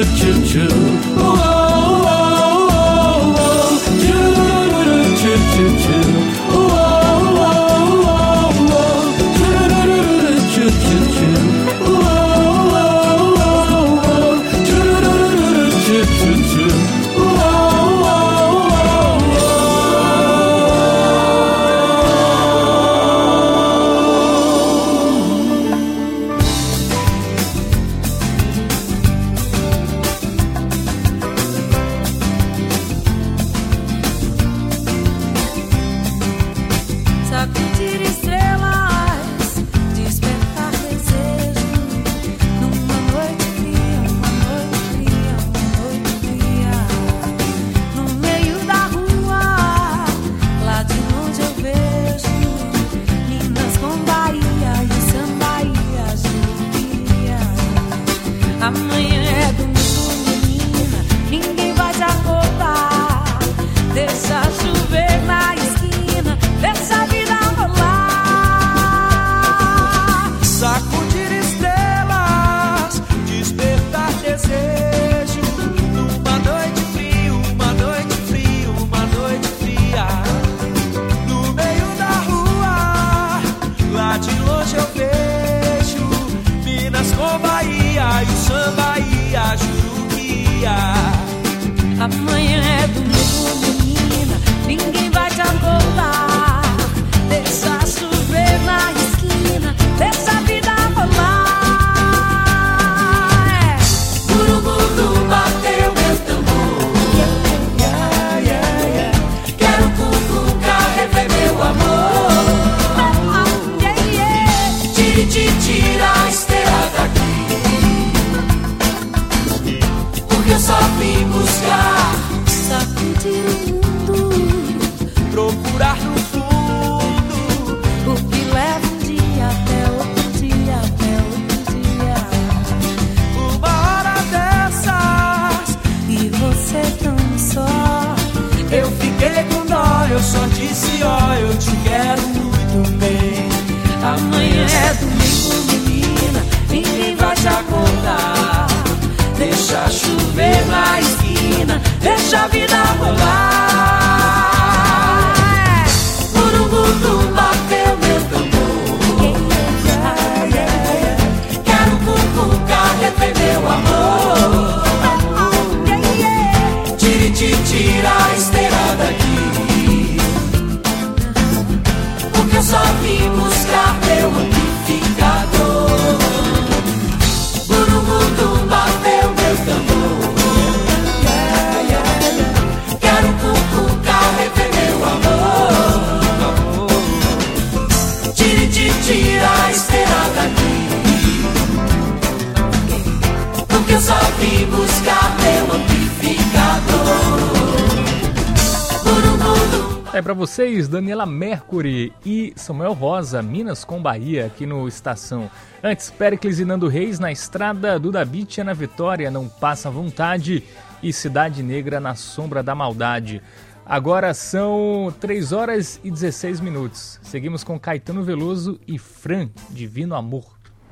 É para vocês, Daniela Mercury e Samuel Rosa, Minas com Bahia, aqui no Estação. Antes, Péricles e Nando Reis, Na Estrada, Duda Beat, Ana Vitória, Não Passa Vontade e Cidade Negra, Na Sombra da Maldade. Agora são 3 horas e 16 minutos. Seguimos com Caetano Veloso e Fran, Divino Amor.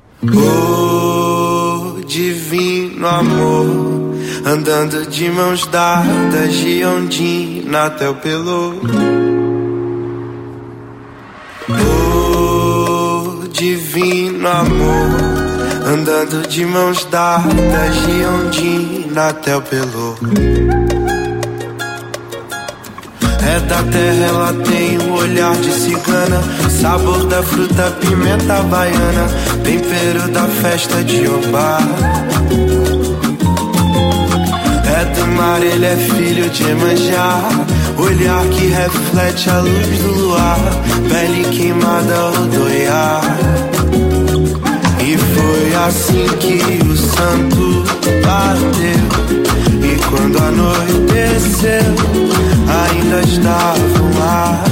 Oh, divino amor, andando de mãos dadas de Ondina até o Pelô. Oh, divino amor, andando de mãos dadas de Ondina até o Pelô. É da terra, ela tem o olhar de cigana, sabor da fruta, pimenta baiana, tempero da festa de Obá. É do mar, ele é filho de Emanjá, olhar que reflete a luz do luar, pele queimada, Odoiá. E foi assim que o santo bateu, e quando anoiteceu, ainda estavam lá.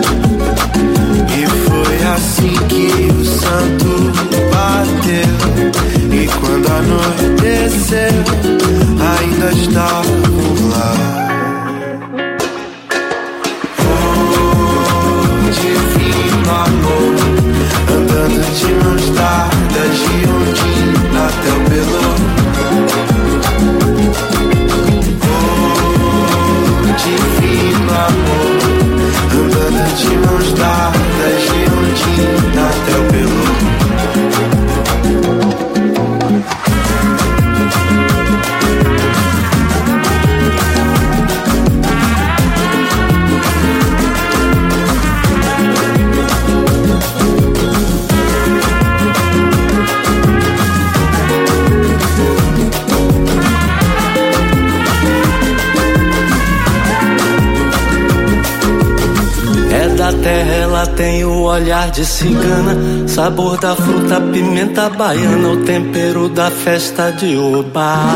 E foi assim que o santo bateu, e quando anoiteceu, ainda estavam lá. Oh, divino amor, andando de mãos dadas de Ondina até o Pelô. olhar de cigana, sabor da fruta, pimenta baiana, o tempero da festa de Oba.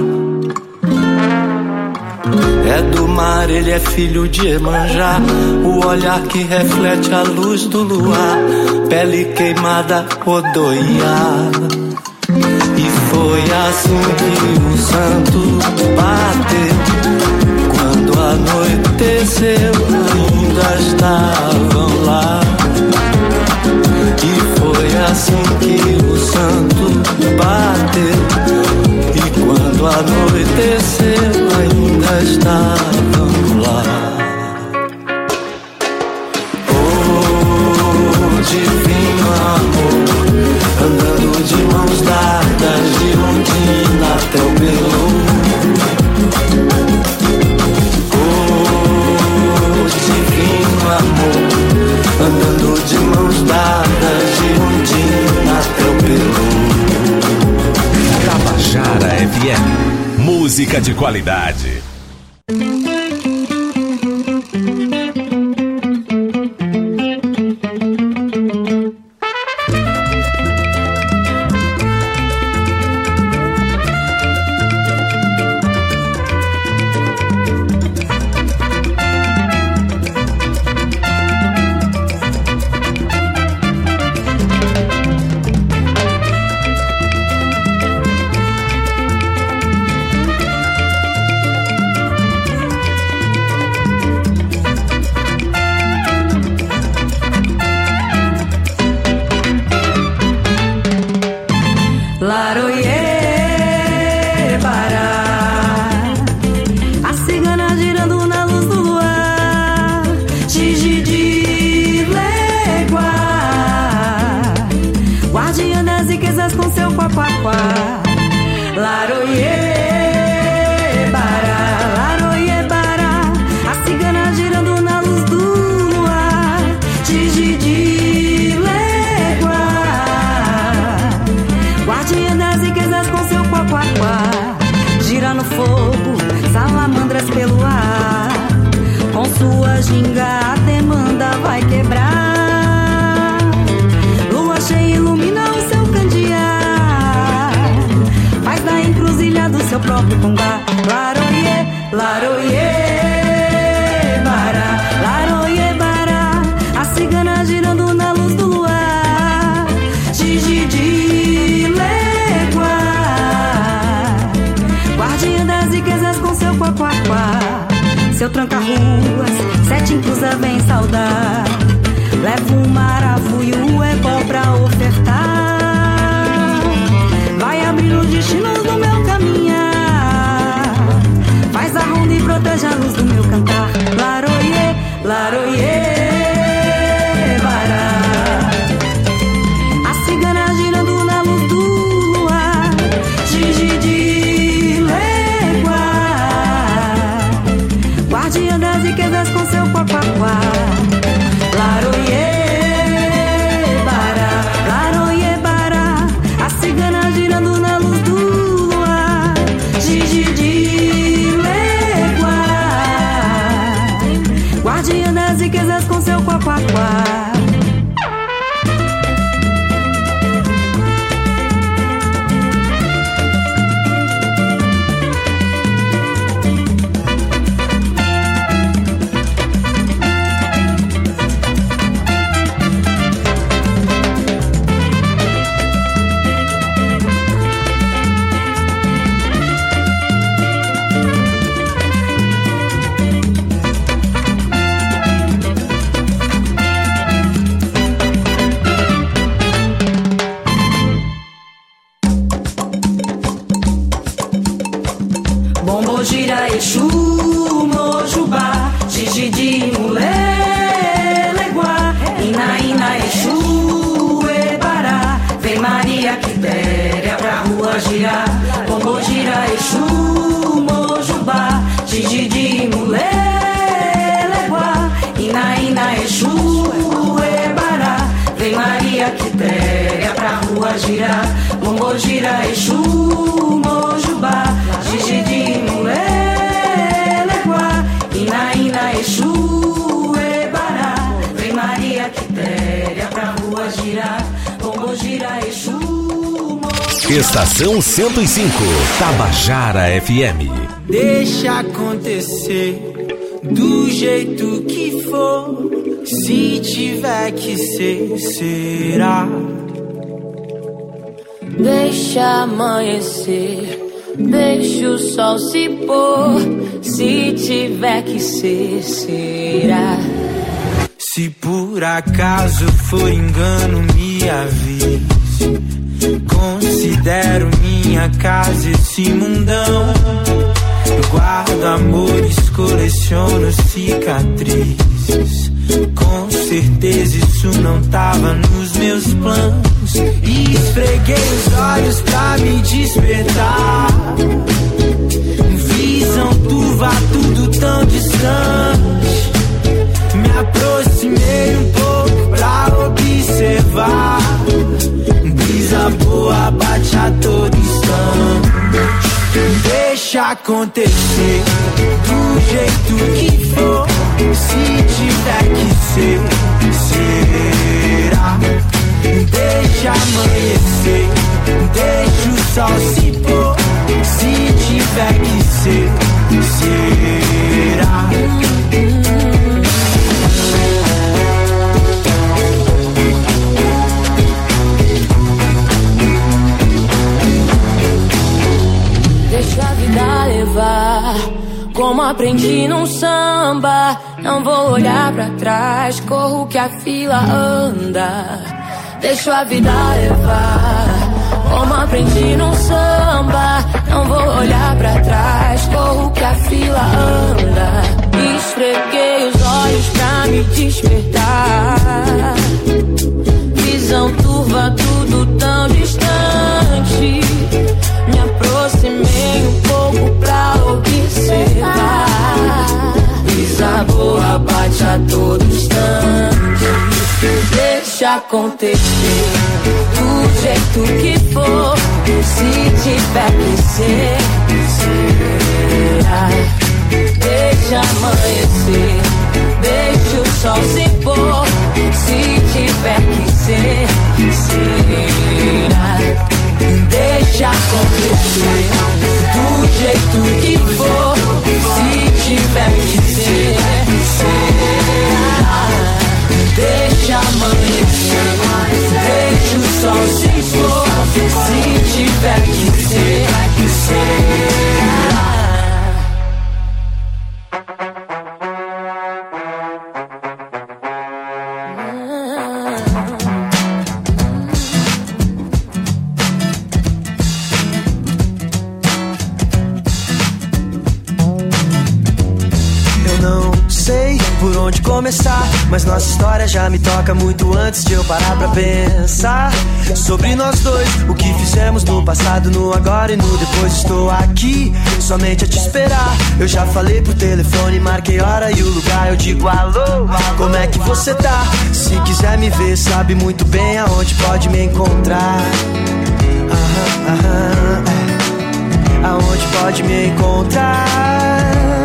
É do mar, ele é filho de Iemanjá, o olhar que reflete a luz do luar, pele queimada, Odoiá. E foi assim que o santo bateu, quando anoiteceu ainda estavam lá. E foi assim que o santo bateu, e quando anoiteceu ainda estavam lá. Oh, divino amor, andando de mãos dadas de Ondina até o Belo. Oh, divino amor, andando de mãos dadas de Ondina até o Belo. Tabajara FM, música de qualidade. Seu tranca-ruas, sete inclusa vem saudar. Levo um maravu e o ebó pra ofertar. Vai abrir os destinos do meu caminhar. Faz a ronda e protege a luz do meu cantar. Laroie, laroie, bará. A cigana girando na luz do luar. Gigi, légua. Guardiã das riquezas com seu papaquá. Laroie, bará, laroie, bará. A cigana girando na luz do luar. Gigi, légua. Guardiã das riquezas com seu papaquá. Gira Exu, Mojubá, Gigi, Mulher, Leguá, Ina, Exu, Ebará. Vem Maria Quitéria pra rua girar. Bombo gira Exu, Mojubá, Gigi, Mulher, Leguá, Ina, Exu, Ebará. Vem Maria Quitéria pra rua girar. Bombo gira Exu, Mojubá, Gigi, Mulher, Leguá, Ina, Exu, Ebará. Vem Maria Quitéria Estação 105, Tabajara FM. Deixa acontecer do jeito que for. Se tiver que ser, será. Deixa amanhecer, deixa o sol se pôr. Se tiver que ser, será. Se por acaso for engano, me avise. Considero minha casa esse mundão. Guardo amores, coleciono cicatrizes. Com certeza isso não tava nos meus planos. E esfreguei os olhos pra me despertar. Visão turva, tudo tão distante. Me aproximei um pouco pra observar. Brisa boa bate a todo instante. Deixa acontecer do jeito que for. Se tiver que ser, será. Deixa amanhecer, deixa o sol se pôr. Se tiver que ser, será. Deixa a vida levar, como aprendi num samba. Não vou olhar pra trás, corro que a fila anda. Deixa a vida levar, como aprendi num samba. Não vou olhar pra trás, corro que a fila anda. Esfreguei os olhos pra me despertar. Visão turva, tudo tão distante. Me aproximei um pouco pra observar. Brisa boa bate a todo instante. Deixa acontecer do jeito que for. Se tiver que ser, será. Deixa amanhecer, deixa o sol se pôr. Se tiver que ser, será. Deixa acontecer do jeito que for. Se tiver que ser, será. Deixa amanhecer, deixa o sol se pôr. Se tiver que ser, será. Onde começar, mas nossa história já me toca muito antes de eu parar pra pensar sobre nós dois, o que fizemos no passado, no agora e no depois. Estou aqui somente a te esperar. Eu já falei por telefone, marquei hora e o lugar. Eu digo alô, como é que você tá? Se quiser me ver, sabe muito bem aonde pode me encontrar. Aonde pode me encontrar.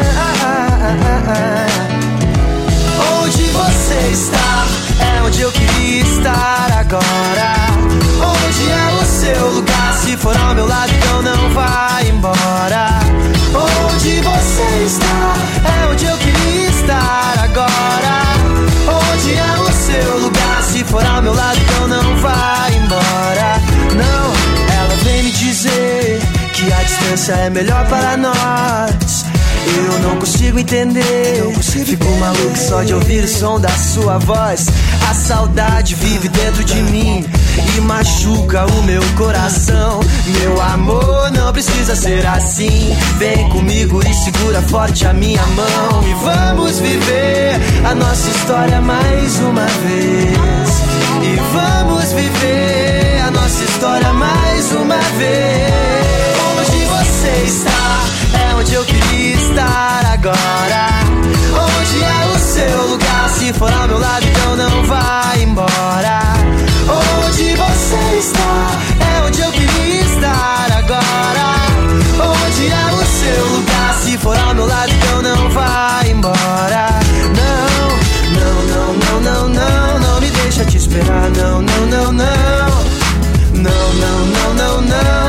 Onde você está, é onde eu queria estar agora. Onde é o seu lugar, se for ao meu lado então não vai embora. Onde você está, é onde eu queria estar agora. Onde é o seu lugar, se for ao meu lado então não vai embora. Não, ela vem me dizer que a distância é melhor para nós. Eu não consigo entender, fico maluco só de ouvir o som da sua voz. A saudade vive dentro de mim e machuca o meu coração. Meu amor, não precisa ser assim. Vem comigo e segura forte a minha mão. E vamos viver a nossa história mais uma vez. E vamos viver a nossa história mais uma vez. Onde você está, é onde eu queria estar agora. Onde é o seu lugar, se for ao meu lado então não vai embora. Onde você está, é onde eu queria estar agora. Onde é o seu lugar, se for ao meu lado então não vai embora. Não, não, não, não, não, não, não me deixa te esperar. Não, não, não, não. Não, não, não, não, não.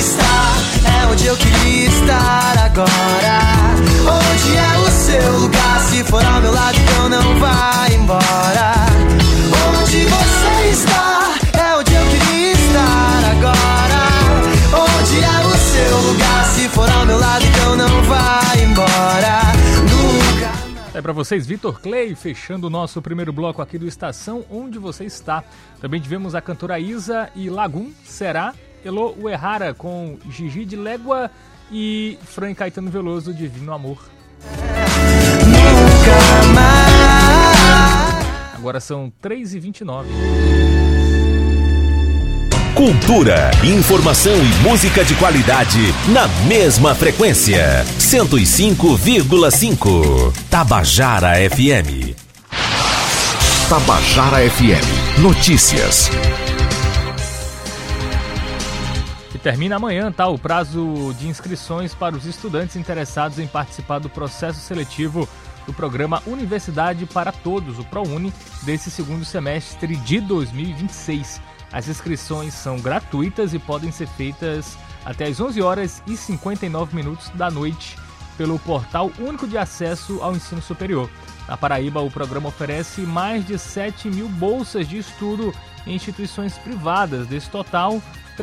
está, é onde eu queria estar agora. Onde é o seu lugar? Se for ao meu lado, então não vai embora. Onde você está, é onde eu queria estar agora. Onde é o seu lugar? Se for ao meu lado, então não vai embora. Nunca. É para vocês, Vitor Clay, fechando o nosso primeiro bloco aqui do Estação Onde Você Está. Também tivemos a cantora Isa e Lagum, Será, Elo Uehara com Gigi de Légua e Fran Caetano Veloso, Divino Amor. Nunca mais. Agora são 3h29. Cultura, informação e música de qualidade na mesma frequência. 105,5. Tabajara FM. Tabajara FM. Notícias. E termina amanhã, tá? O prazo de inscrições para os estudantes interessados em participar do processo seletivo do programa Universidade para Todos, o ProUni, desse segundo semestre de 2026. As inscrições são gratuitas e podem ser feitas até às 11h59 da noite pelo Portal Único de Acesso ao Ensino Superior. Na Paraíba, o programa oferece mais de 7 mil bolsas de estudo em instituições privadas. Desse total,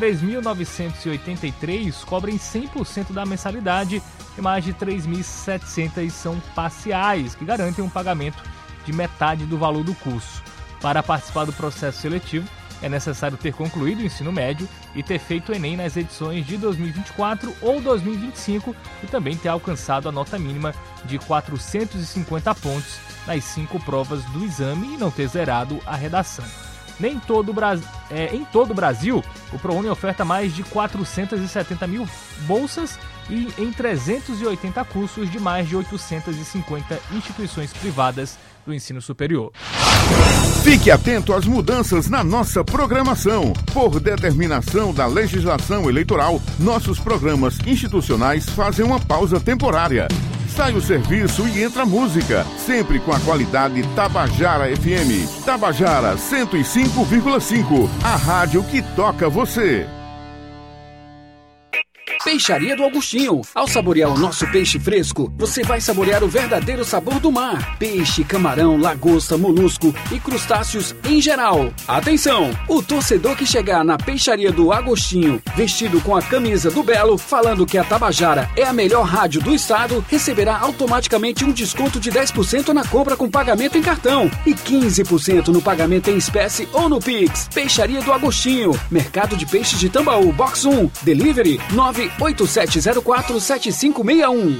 3.983 cobrem 100% da mensalidade e mais de 3.700 são parciais, que garantem um pagamento de metade do valor do curso. Para participar do processo seletivo, é necessário ter concluído o ensino médio e ter feito o Enem nas edições de 2024 ou 2025 e também ter alcançado a nota mínima de 450 pontos nas 5 provas do exame e não ter zerado a redação. Em todo o Brasil, o ProUni oferta mais de 470 mil bolsas e em 380 cursos de mais de 850 instituições privadas do ensino superior. Fique atento às mudanças na nossa programação. Por determinação da legislação eleitoral, nossos programas institucionais fazem uma pausa temporária. Sai o serviço e entra a música, sempre com a qualidade Tabajara FM. Tabajara 105,5, a rádio que toca você. Peixaria do Augustinho. Ao saborear o nosso peixe fresco, você vai saborear o verdadeiro sabor do mar. Peixe, camarão, lagosta, molusco e crustáceos em geral. Atenção! O torcedor que chegar na Peixaria do Agostinho, vestido com a camisa do Belo, falando que a Tabajara é a melhor rádio do estado, receberá automaticamente um desconto de 10% na compra com pagamento em cartão e 15% no pagamento em espécie ou no Pix. Peixaria do Agostinho. Mercado de Peixes de Tambaú, Box 1. Delivery 987047561.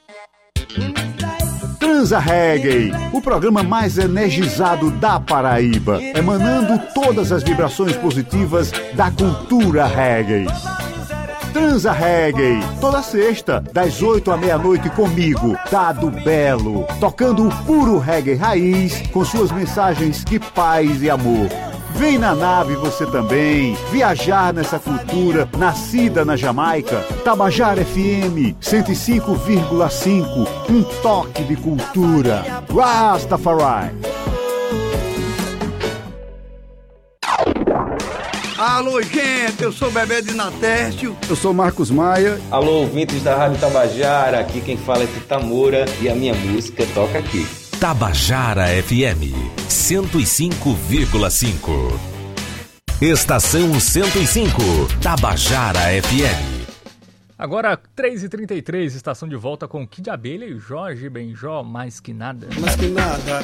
Transa Reggae, o programa mais energizado da Paraíba, emanando todas as vibrações positivas da cultura reggae. Transa Reggae, toda sexta, das 8 à meia-noite comigo, Dado Belo, tocando o puro reggae raiz, com suas mensagens de paz e amor. Vem na nave você também, viajar nessa cultura nascida na Jamaica. Tabajara FM 105,5, um toque de cultura. Rastafari. Alô, gente, eu sou Bebê de Natércio. Eu sou Marcos Maia. Alô, ouvintes da Rádio Tabajara, aqui quem fala é Tita Moura e a minha música toca aqui. Tabajara FM 105,5. Estação 105, Tabajara FM. Agora 3h33, estação de volta com Kid Abelha e Jorge Benjó, mais que nada. Mais que nada.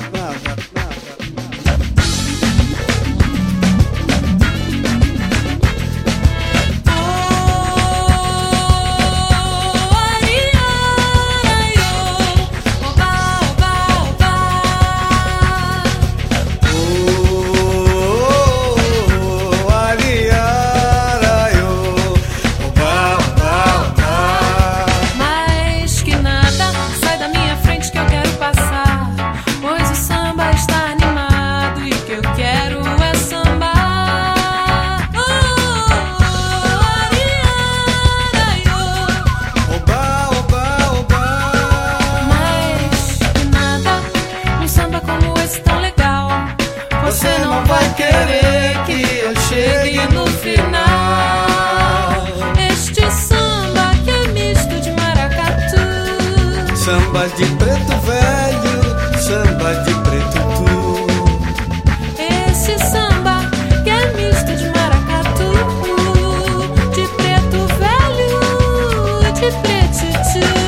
Sai da minha frente que eu quero passar, pois o samba está animado. Samba de preto velho, samba de preto tu. Esse samba que é misto de maracatu, de preto velho, de preto tu.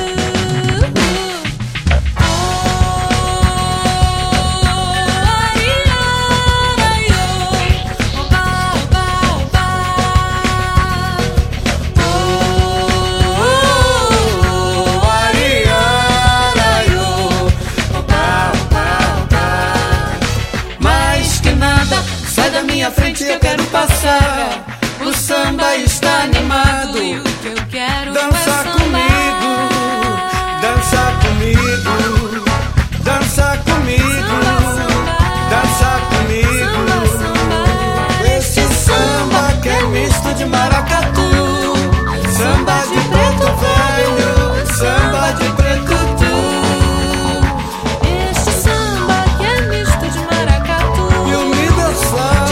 Frente eu quero passar. O samba está animado e o que eu quero dança comigo, dança comigo, dança comigo, dança comigo. Esse samba que é misto de maracatu, samba de preto velho, samba de preto tu. Este samba que é misto de maracatu e universal.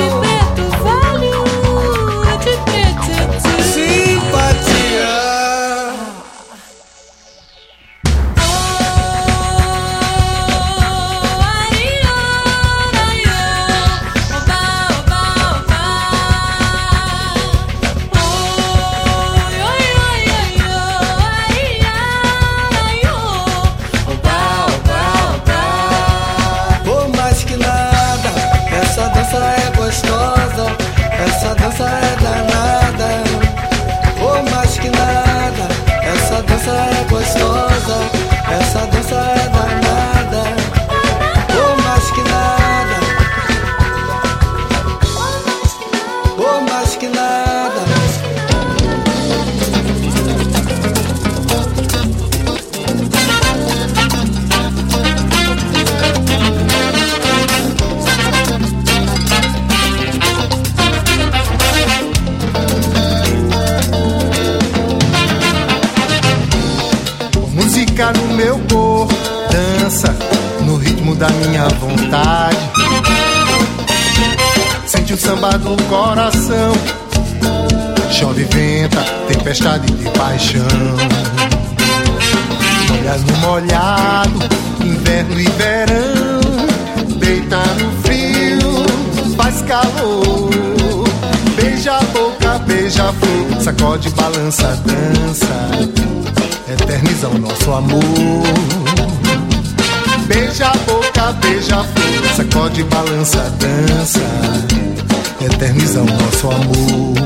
Essa dança é danada, oh mais que nada. Essa dança é gostosa, essa dança é danada, oh mais que nada, oh mais que nada. Música no meu corpo, dança no ritmo da minha vontade. Sente o samba do coração, chove, venta, tempestade de paixão. Molha no molhado, inverno e verão. Deita no frio, faz calor. Beija a boca, beija a flor, sacode, balança, dança. Eterniza o nosso amor. Beija a boca, beija a flor, sacode, balança, dança. Eterniza o nosso amor.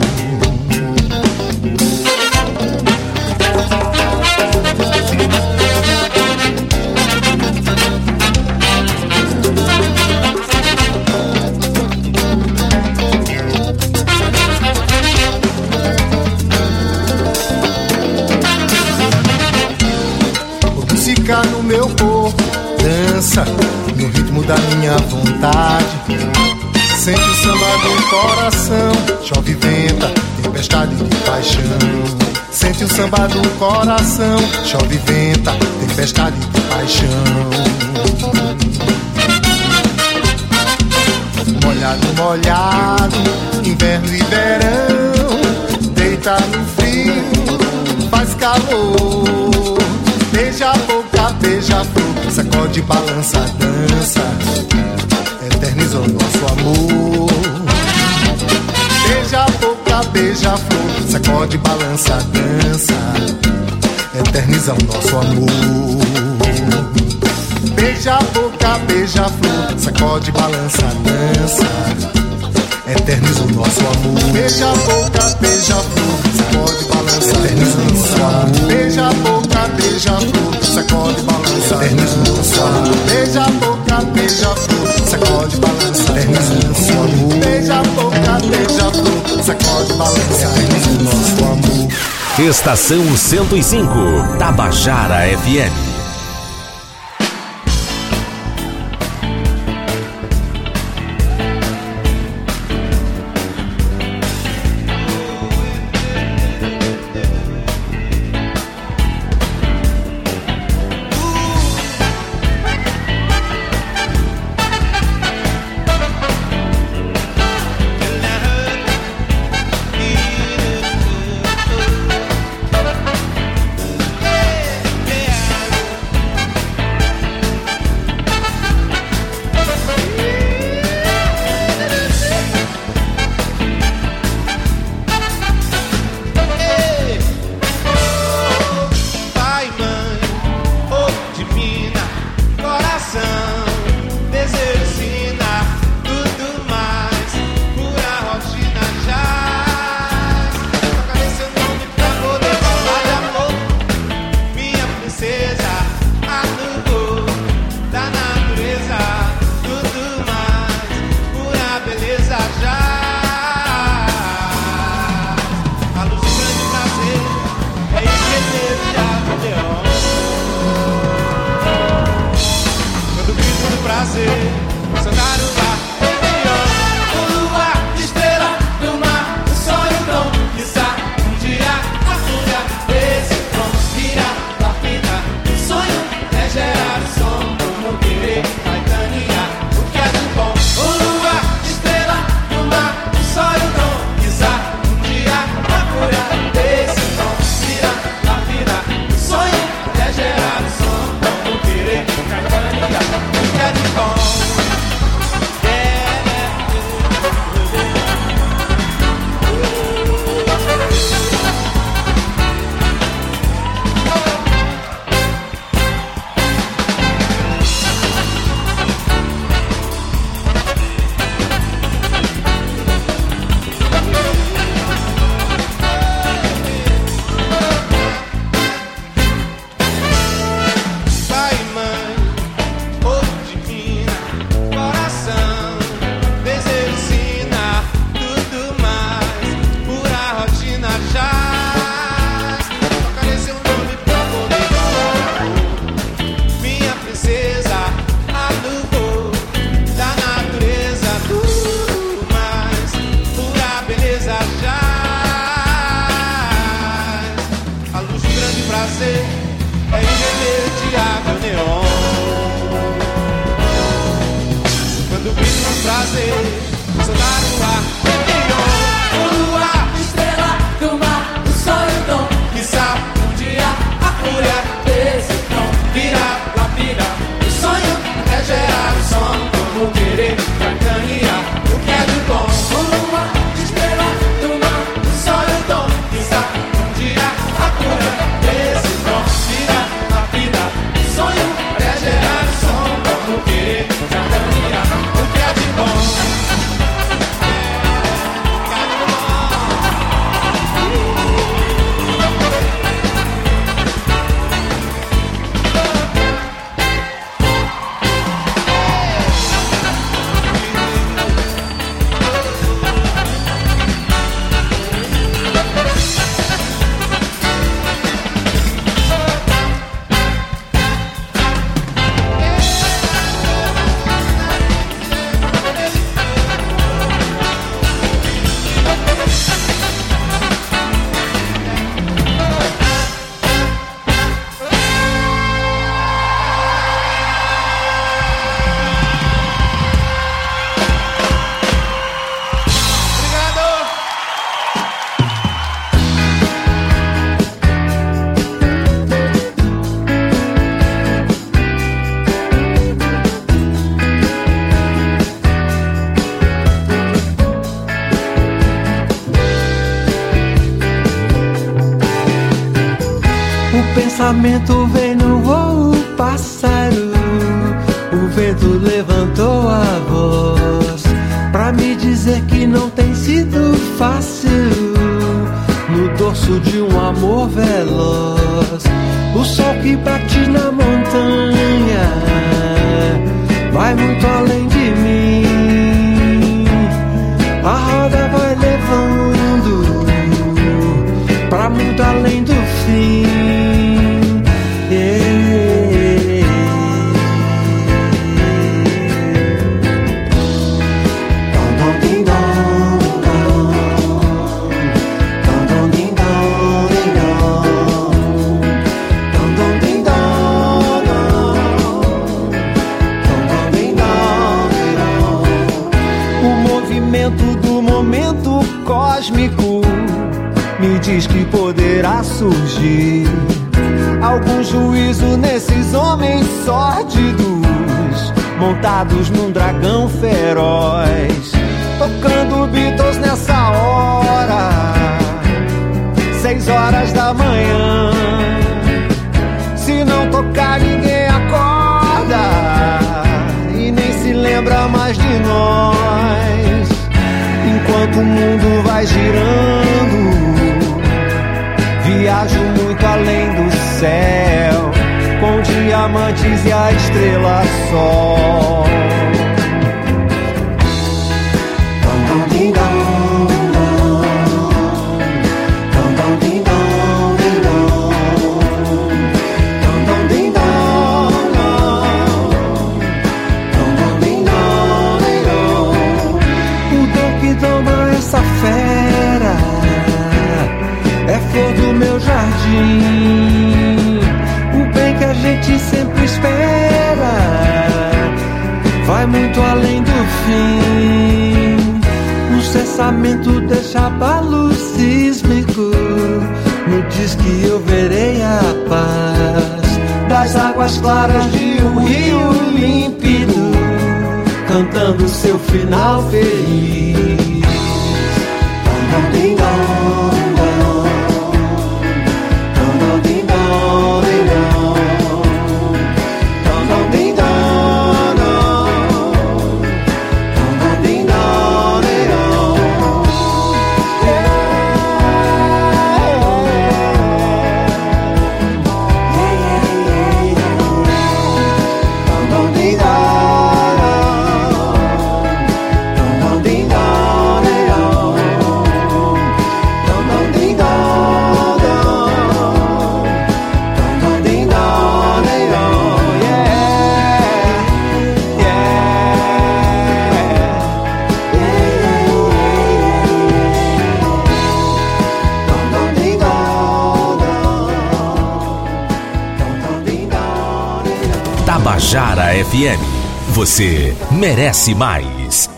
No meu corpo, dança no ritmo da minha vontade. Sente o samba do coração, chove, venta, tempestade de paixão. Sente o samba do coração, chove, venta, tempestade de paixão. Molhado, molhado, inverno e verão. Deita no frio, faz calor. Beija a boca, beija a flor, sacode, balança, dança. Eterniza o nosso amor. Beija a boca, beija a flor, sacode, balança, dança. Eterniza o nosso amor. Beija a boca, beija a flor, sacode, balança, dança. Eterniza o nosso amor. Beija a boca, beija a flor, sacode, balança, eterniza o nosso amor. Beija a boca, beija a flor, sacode, balança, eterniza o nosso amor. Beija a boca, beija a flor, sacode, balança, eterniza o nosso amor. Beija a boca, beija a flor, sacode, balança, eterniza o nosso amor. Estação 105, Tabajara FM. prazer é irremediável neon. Quando brilha um prazer, sonar no ar, neon. O luar, estrela do mar, o sonho dom. Quizá um dia a fúria desse tom virá lapida. O sonho é gerar o som, como querer pra caminhar o que é de bom. O luar, estrela do mar, o sonho dom. Quizá um dia a fúria desse tom virá lapida. O sonho é gerar o som, como querer pra caminhar o que é de bom. O pensamento vem no voo, pássaro. O vento levantou a voz pra me dizer que não tem sido fácil no dorso de um amor veloz. O sol que bate na montanha vai muito além de mim. A roda vai levando pra muito além do fim. Do momento cósmico me diz que poderá surgir algum juízo nesses homens sórdidos, montados num dragão feroz, tocando Beatles nessa hora, 6 horas da manhã. Se não tocar ninguém acorda e nem se lembra mais de nós. Enquanto o mundo vai girando, viajo muito além do céu, com diamantes e a estrela sol. Essa fera é flor do meu jardim. O bem que a gente sempre espera vai muito além do fim. O cessamento deixa abalo sísmico, me diz que eu verei a paz das águas claras de um rio límpido, cantando seu final feliz. Ding dong, dong, ding dong, ding dong, ding dong, ding dong, ding dong. Ding dong, ding dong. Tabajara FM. Você merece mais.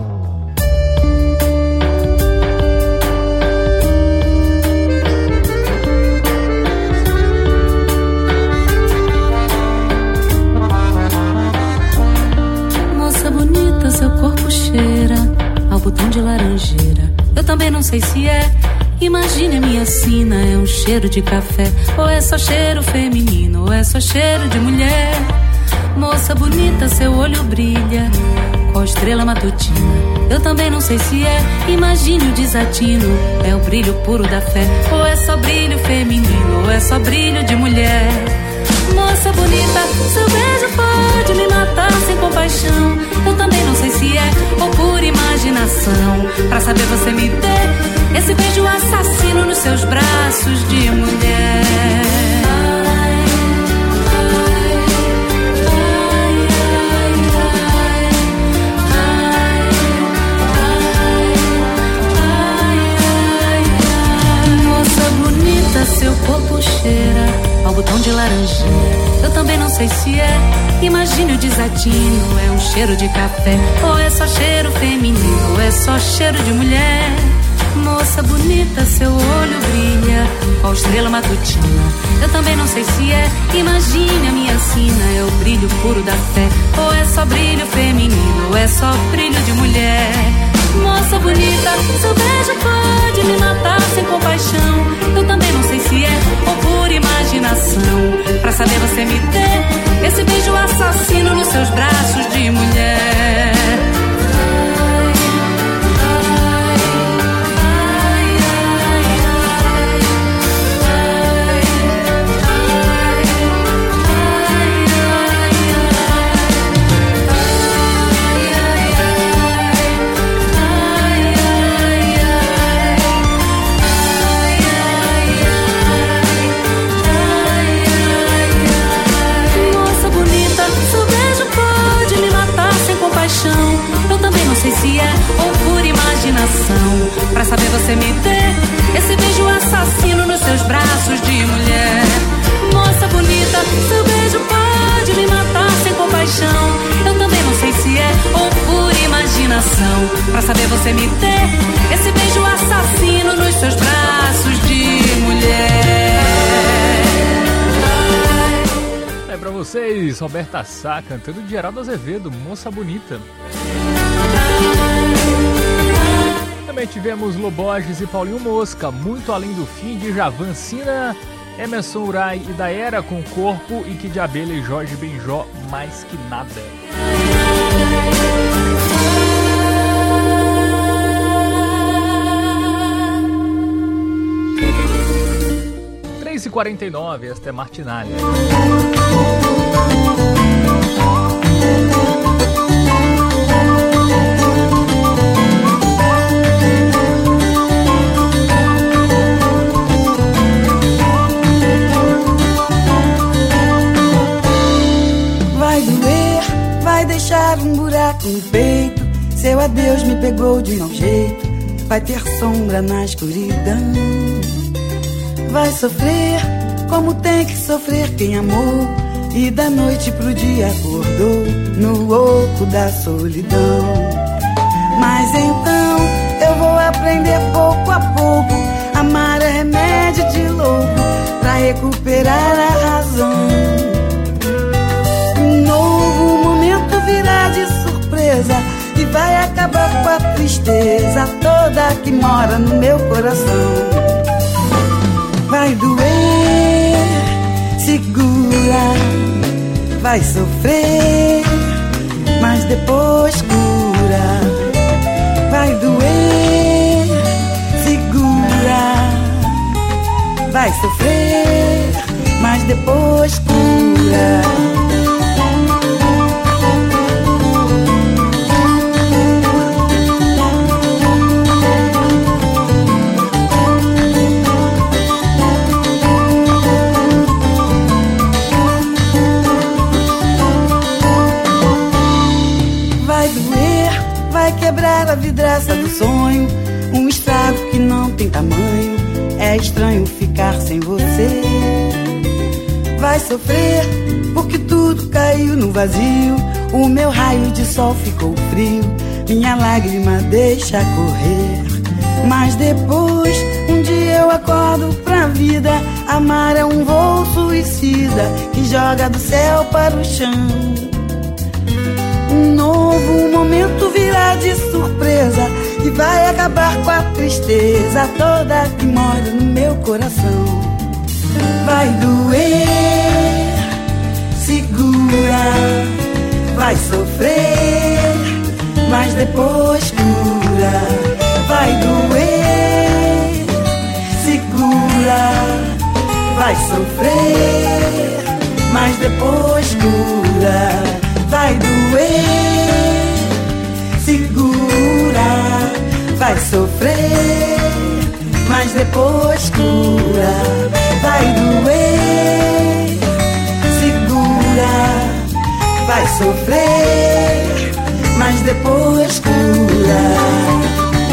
Moça bonita, seu corpo cheira ao botão de laranjeira. Eu também não sei se é. Imagine a minha sina, é um cheiro de café, ou é só cheiro feminino, ou é só cheiro de mulher. Moça bonita, seu olho brilha qual estrela matutina. Eu também não sei se é. Imagine o desatino, é o brilho puro da fé, ou é só brilho feminino, ou é só brilho de mulher. Moça bonita, seu beijo pode me matar sem compaixão. Eu também não sei se é ou por imaginação. Pra saber você me dê esse beijo assassino nos seus braços de mulher. Moça bonita, seu corpo cheira ao botão de laranjeira. Eu também não sei se é. Imagine o desatino, é um cheiro de café, ou é só cheiro feminino, ou é só cheiro de mulher. Moça bonita, seu olho brilha qual estrela matutina. Eu também não sei se é. Imagine a minha sina, é o brilho puro da fé, ou é só brilho feminino, ou é só brilho de mulher. Moça bonita, seu beijo pode me matar sem compaixão. Eu também não sei se é ou por imaginação. Pra saber você me dê esse beijo assassino nos seus braços de mulher. Eu também não sei se é ou por imaginação. Pra saber você me dê esse beijo assassino nos seus braços de mulher. Moça bonita, seu beijo pode me matar sem compaixão. Eu também não sei se é ou por imaginação. Pra saber você me dê esse beijo assassino nos seus braços de mulher. É pra vocês, Roberta Sá cantando de Geraldo Azevedo, Moça Bonita. Também tivemos Loborges e Paulinho Mosca, Muito Além do Fim, de Javan Sina, Emerson Urai e Daera com Corpo, e Kid de Abelha e Jorge Benjó, Mais Que Nada. 3h49, esta é Martinália. Vai doer, vai deixar um buraco no peito. Seu adeus me pegou de mau jeito. Vai ter sombra na escuridão. Vai sofrer como tem que sofrer quem amou e da noite pro dia acordou no oco da solidão. Mas então eu vou aprender pouco a pouco. Amar é remédio de louco pra recuperar a razão. Um novo momento virá de surpresa e vai acabar com a tristeza toda que mora no meu coração. Vai doer, segura, vai sofrer, mas depois cura. Vai doer, segura, vai sofrer, mas depois cura. Quebrar a vidraça do sonho, um estrago que não tem tamanho. É estranho ficar sem você. vai sofrer, porque tudo caiu no vazio. O meu raio de sol ficou frio, minha lágrima deixa correr. Mas depois, um dia eu acordo pra vida. Amar é um voo suicida que joga do céu para o chão. Um novo momento virá de surpresa e vai acabar com a tristeza toda que mora no meu coração. Vai doer, segura, vai sofrer, mas depois cura. Vai doer, segura, vai sofrer, mas depois cura. Vai doer, segura, vai sofrer, mas depois cura. Vai doer, segura, vai sofrer, mas depois cura.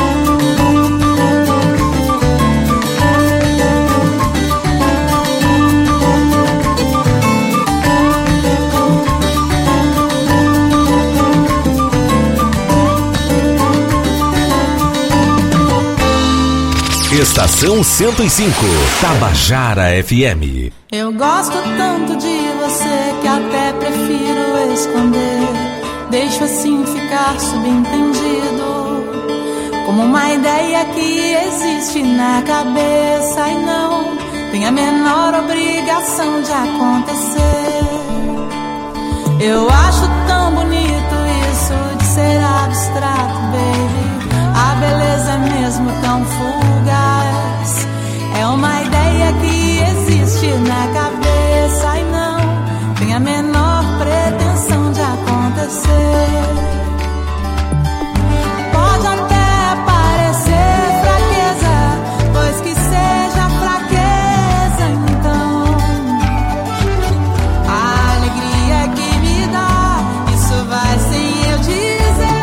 Estação 105, Tabajara FM. Eu gosto tanto de você que até prefiro esconder. Deixo assim ficar subentendido, como uma ideia que existe na cabeça e não tem a menor obrigação de acontecer. Eu acho tão bonito isso de ser abstrato, baby. A beleza é mesmo tão fugaz. É uma ideia que existe na cabeça e não tem a menor pretensão de acontecer. Pode até parecer fraqueza, pois que seja fraqueza então. A alegria que me dá, isso vai sem eu dizer.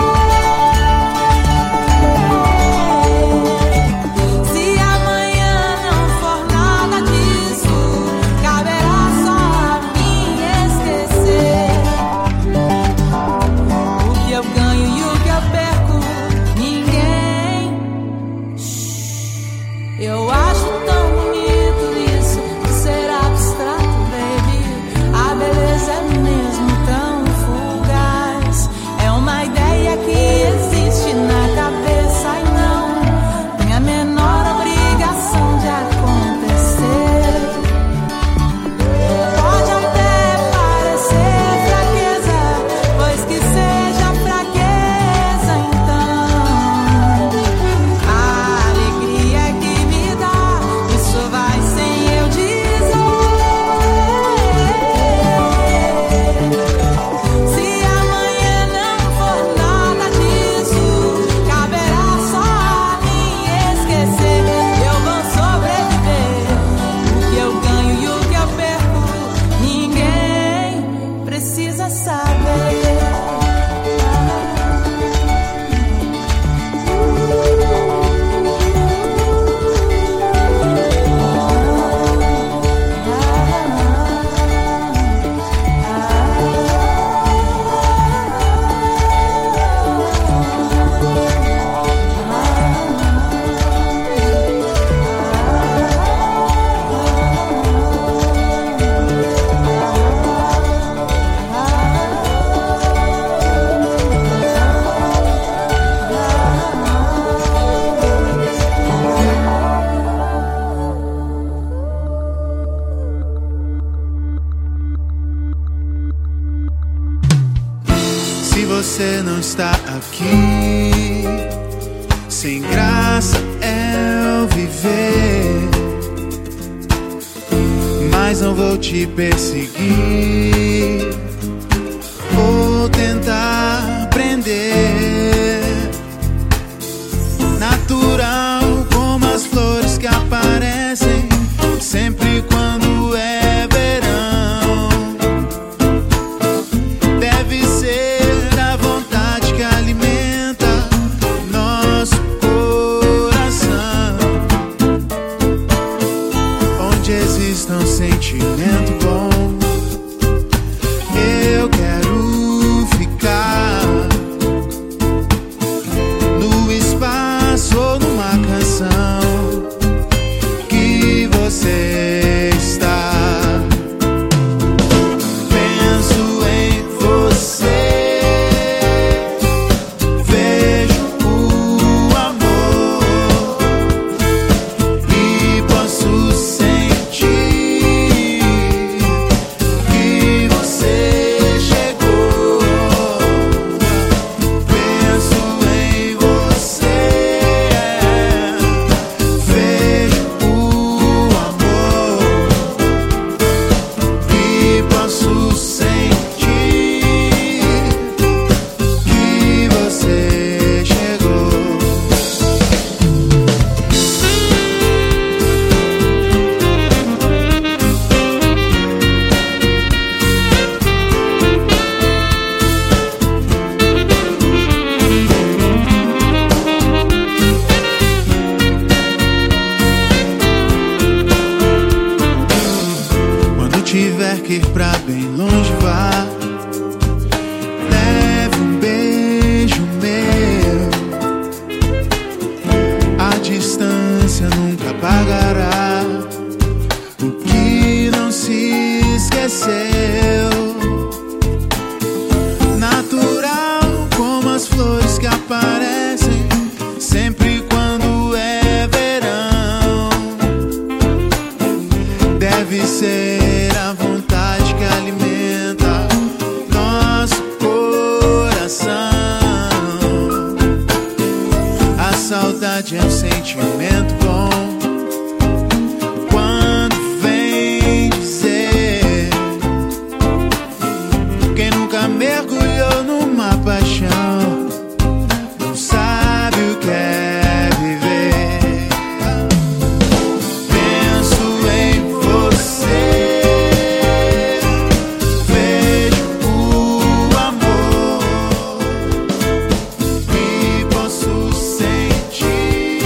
você não está aqui. Sem graça é eu viver, mas não vou te perseguir ou tentar prender. Natural como as flores que aparecem sempre quando é verão. Deve ser a vontade que alimenta nosso coração. Onde exista um sentimento bom, tiver que ir pra bem longe, vá. Leve um beijo meu. A distância nunca apagará o que não se esqueceu. Natural como as flores que aparecem sempre quando é verão. Deve ser a vontade que alimenta nosso coração. A saudade é um sentimento bom quando vem dizer. Quem nunca mergulhou numa paixão não sabe o que é viver. Penso em você, vejo o amor e posso sentir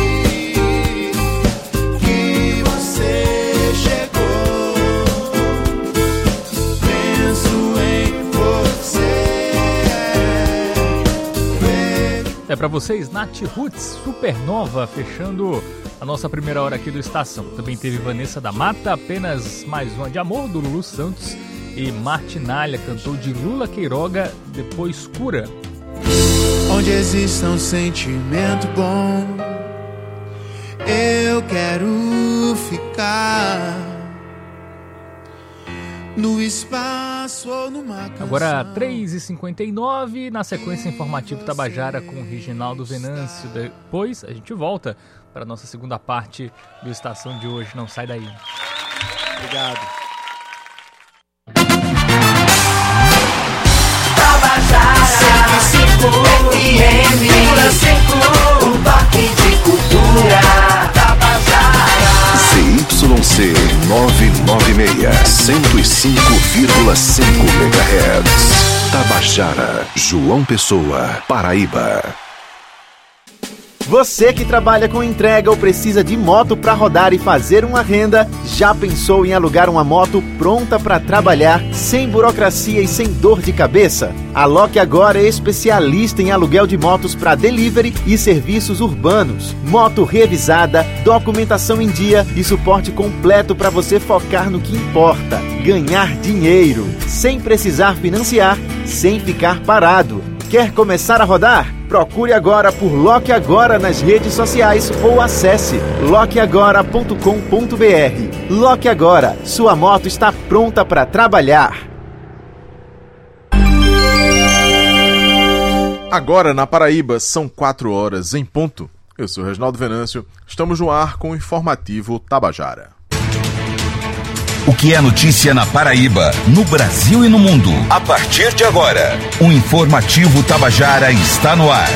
que você chegou. Penso em você. É pra vocês, Nath Roots, Supernova, fechando a nossa primeira hora aqui do Estação. Também teve Vanessa da Mata, Apenas Mais Uma de Amor, do Lulu Santos. E Martinalha cantou de Lula Queiroga, Depois Cura. Onde existe um sentimento bom, eu quero ficar no espaço ou numa canção. Agora 3h59, na sequência informativo Tabajara com Reginaldo Venâncio. Depois a gente volta para a nossa segunda parte do Estação de hoje. Não sai daí. Obrigado. Tabajara 105 FM, um toque de cultura. Tabajara ZYC 996, 105,5 MHz. Tabajara, João Pessoa, Paraíba. Você que trabalha com entrega ou precisa de moto para rodar e fazer uma renda, já pensou em alugar uma moto pronta para trabalhar, sem burocracia e sem dor de cabeça? A Lock agora é especialista em aluguel de motos para delivery e serviços urbanos. Moto revisada, documentação em dia e suporte completo para você focar no que importa: ganhar dinheiro, sem precisar financiar, sem ficar parado. Quer começar a rodar? Procure agora por Lock Agora nas redes sociais ou acesse lockagora.com.br. Lock Agora, sua moto está pronta para trabalhar. Agora na Paraíba são 4 horas em ponto. Eu sou Reginaldo Venâncio, estamos no ar com o informativo Tabajara. O que é notícia na Paraíba, no Brasil e no mundo. A partir de agora, o informativo Tabajara está no ar.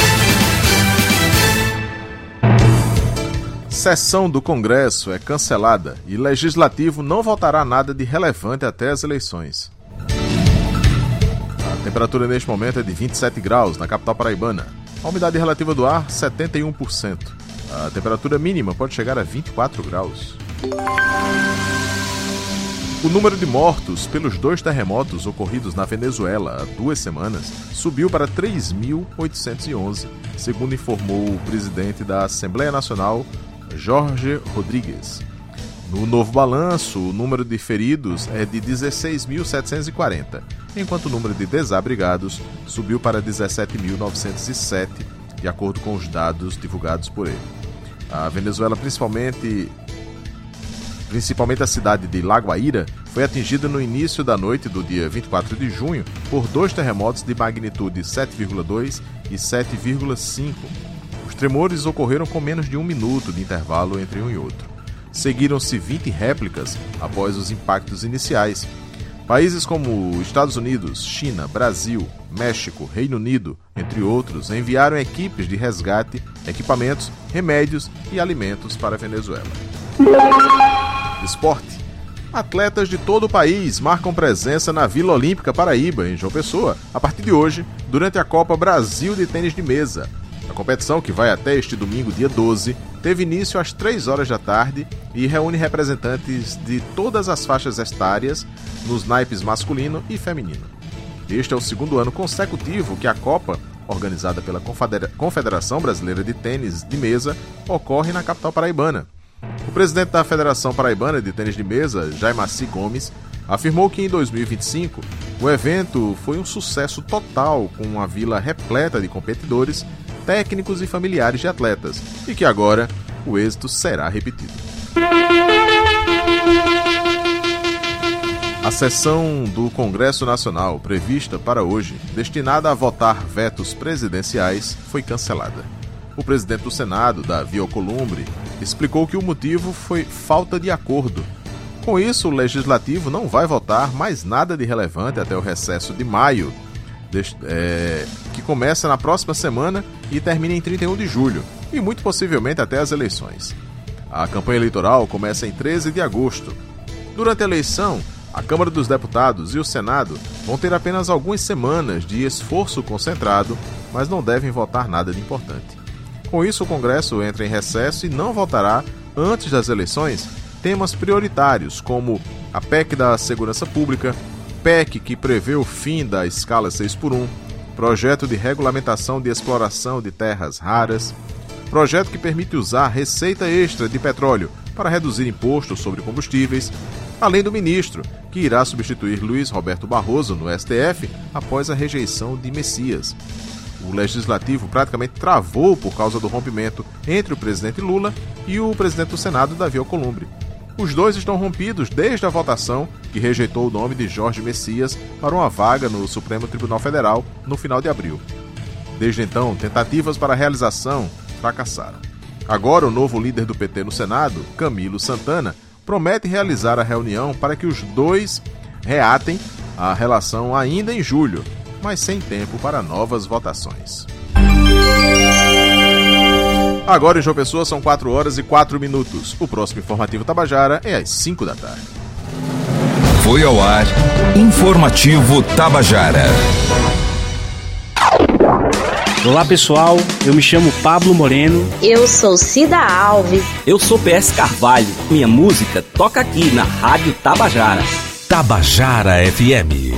Sessão do Congresso é cancelada e Legislativo não votará nada de relevante até as eleições. A temperatura neste momento é de 27 graus na capital paraibana. A umidade relativa do ar, 71%. A temperatura mínima pode chegar a 24 graus. O número de mortos pelos 2 terremotos ocorridos na Venezuela há 2 semanas subiu para 3.811, segundo informou o presidente da Assembleia Nacional, Jorge Rodrigues. No novo balanço, o número de feridos é de 16.740, enquanto o número de desabrigados subiu para 17.907, de acordo com os dados divulgados por ele. A Venezuela, principalmente a cidade de La Guaira, foi atingida no início da noite do dia 24 de junho por 2 terremotos de magnitude 7,2 e 7,5. Os tremores ocorreram com menos de 1 minuto de intervalo entre um e outro. Seguiram-se 20 réplicas após os impactos iniciais. Países como Estados Unidos, China, Brasil, México, Reino Unido, entre outros, enviaram equipes de resgate, equipamentos, remédios e alimentos para a Venezuela. Esporte. Atletas de todo o país marcam presença na Vila Olímpica Paraíba, em João Pessoa, a partir de hoje, durante a Copa Brasil de Tênis de Mesa. A competição, que vai até este domingo, dia 12, teve início às 3 horas da tarde e reúne representantes de todas as faixas etárias nos naipes masculino e feminino. Este é o segundo ano consecutivo que a Copa, organizada pela Confederação Brasileira de Tênis de Mesa, ocorre na capital paraibana. O presidente da Federação Paraibana de Tênis de Mesa, Jaimaci Gomes, afirmou que em 2025 o evento foi um sucesso total, com uma vila repleta de competidores, técnicos e familiares de atletas, e que agora o êxito será repetido. A sessão do Congresso Nacional prevista para hoje, destinada a votar vetos presidenciais, foi cancelada. O presidente do Senado, Davi Alcolumbre, explicou que o motivo foi falta de acordo. Com isso, o Legislativo não vai votar mais nada de relevante até o recesso de maio, que começa na próxima semana e termina em 31 de julho, e muito possivelmente até as eleições. A campanha eleitoral começa em 13 de agosto. Durante a eleição, a Câmara dos Deputados e o Senado vão ter apenas algumas semanas de esforço concentrado, mas não devem votar nada de importante. Com isso, o Congresso entra em recesso e não votará, antes das eleições, temas prioritários como a PEC da Segurança Pública, PEC que prevê o fim da escala 6x1, projeto de regulamentação de exploração de terras raras, projeto que permite usar receita extra de petróleo para reduzir impostos sobre combustíveis, além do ministro, que irá substituir Luiz Roberto Barroso no STF após a rejeição de Messias. O Legislativo praticamente travou por causa do rompimento entre o presidente Lula e o presidente do Senado, Davi Alcolumbre. Os dois estão rompidos desde a votação que rejeitou o nome de Jorge Messias para uma vaga no Supremo Tribunal Federal no final de abril. Desde então, tentativas para a realização fracassaram. Agora, o novo líder do PT no Senado, Camilo Santana, promete realizar a reunião para que os dois reatem a relação ainda em julho, mas sem tempo para novas votações. Agora em João Pessoa são 4 horas e 4 minutos. O próximo Informativo Tabajara é às 5 da tarde. Foi ao ar Informativo Tabajara. Olá pessoal, eu me chamo Pablo Moreno. Eu sou Cida Alves. Eu sou PS Carvalho. Minha música toca aqui na Rádio Tabajara. Tabajara FM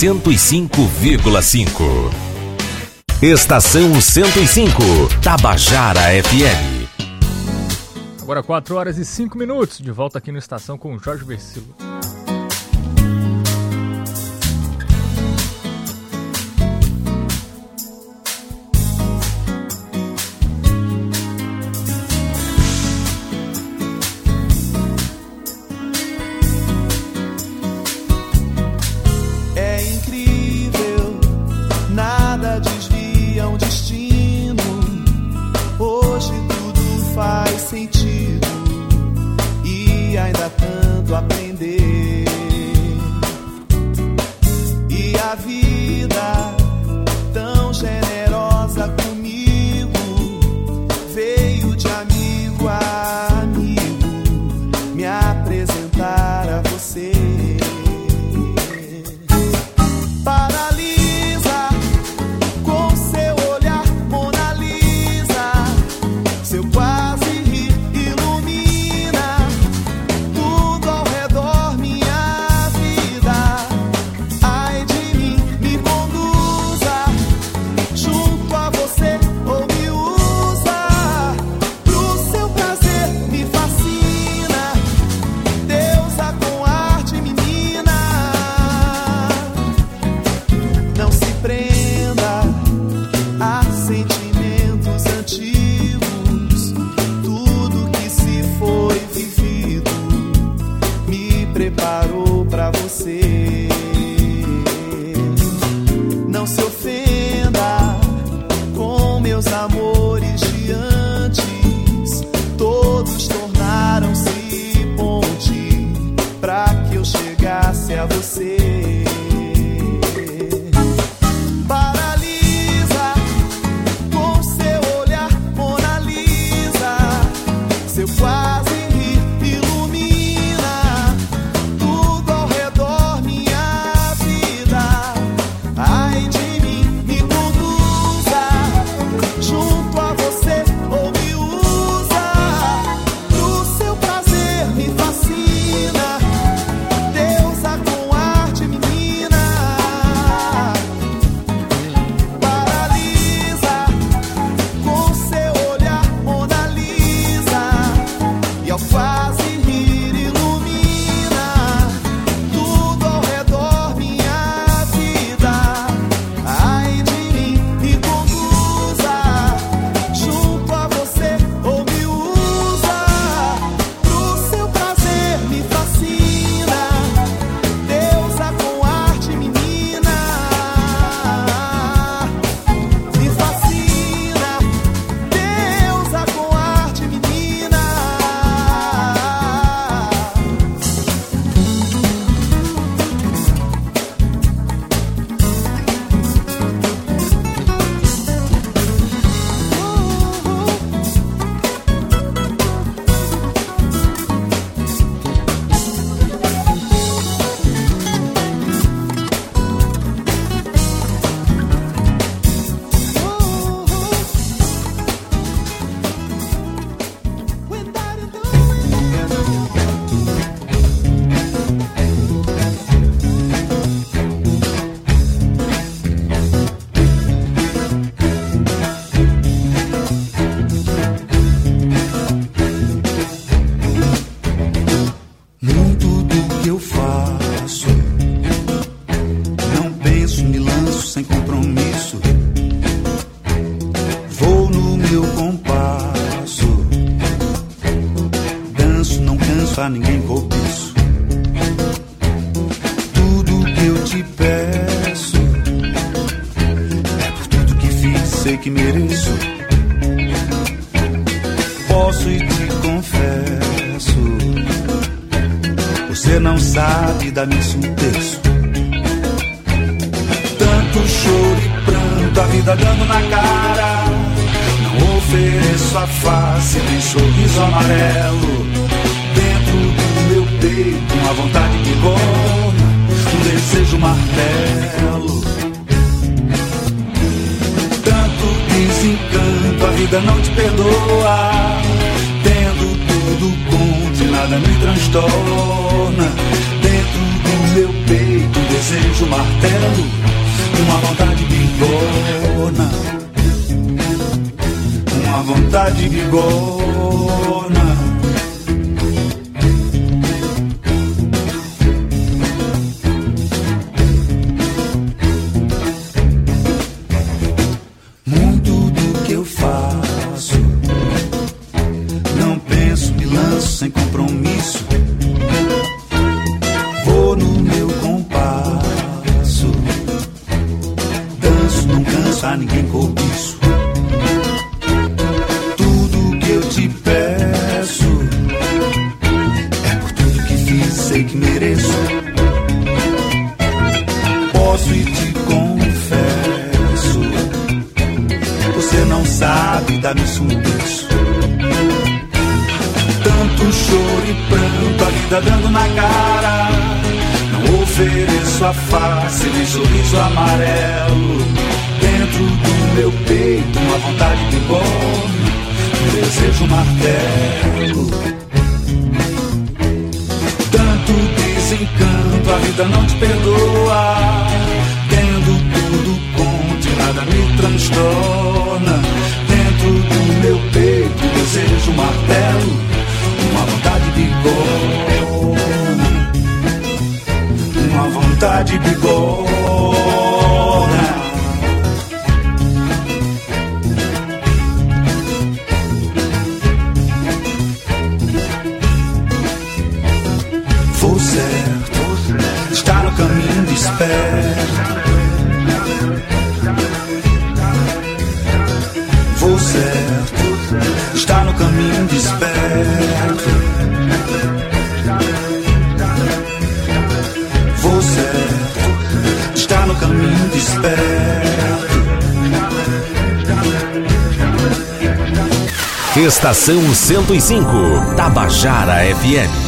105,5. Estação 105, Tabajara FM. Agora 4 horas e 5 minutos, de volta aqui no Estação com o Jorge Versilo. Junto a não sabe, dá-me um terço. Tanto choro e pranto, a vida dando na cara. Não ofereço a face, nem sorriso amarelo. Dentro do meu peito, uma vontade que borna, um desejo martelo. Tanto desencanto, a vida não te perdoa. Tendo tudo contra e nada me transtorna. Dentro do meu peito, um desejo martelo, uma vontade bigorna, uma vontade bigorna. Muito do que eu faço, não penso, me lanço sem compromisso. Vou no meu compasso, danço, não canso a ninguém cobiço. Tudo que eu te peço é por tudo que fiz, sei que mereço. Posso e te confesso, você não sabe, dá-me um terço. Tanto choro e pranto, a vida dando na cara. Não ofereço a face, nem sorriso amarelo. Dentro do meu peito, uma vontade de borna, um desejo martelo. Tanto desencanto, a vida não te perdoa. Tendo tudo contra e nada me transtorna. Dentro do meu peito, um desejo martelo, uma vontade bigorna, uma vontade bigorna. Vou certo, está no caminho de espera. Vou certo, está no caminho de espera. Vou certo, está no caminho de espera. Estação 105, Tabajara FM.